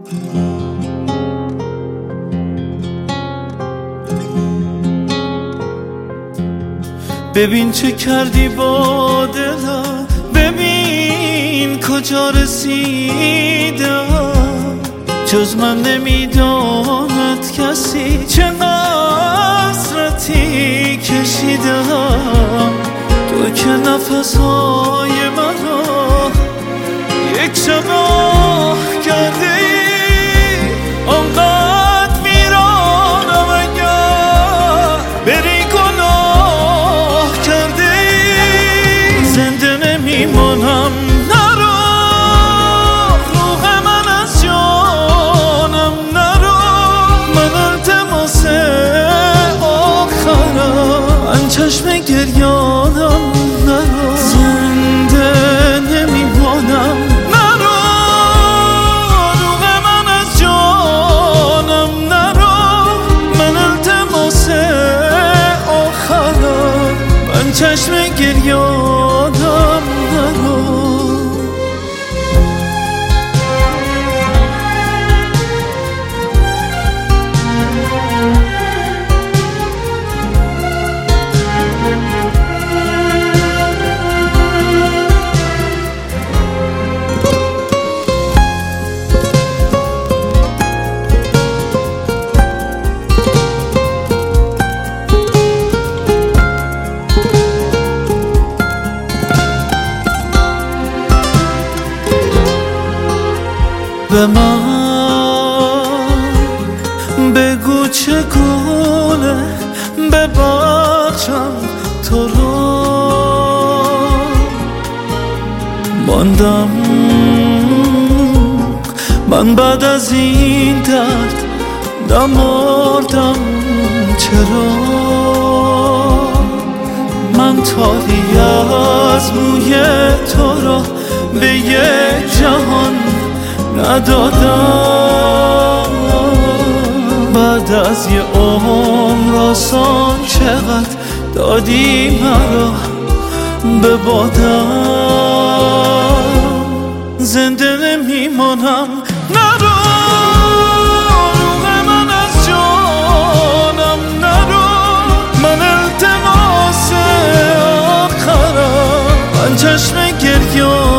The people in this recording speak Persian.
ببین چه کردی با دلم، ببین کجا رسیدم. جز من نمیداند کسی چه حسرتی کشیدم. تو که نفسهای منو یک شب آه کرده ای، آنقدر میرانم اگر بری گناه کرده ای. زنده نمیمانم، نرو روح من از جانم نرو. من التماس آخرم چشم گریانم نرو. زنده نمیمانم، نرو روح من از جانم نرو. من التماس آخرم چشم گریانم نرو. به من بگو چگونه ببخشم تو رو. ماندم من بعد از این درد، نمردم چرا. من تاری از موی تو را به یک جهان ندادم. بعد از یه عمر آسان چقدر دادی مرا به بادم. زنده نمیمانم، نرو روح من از جانم نرو. من التماس آخرم چشم گریان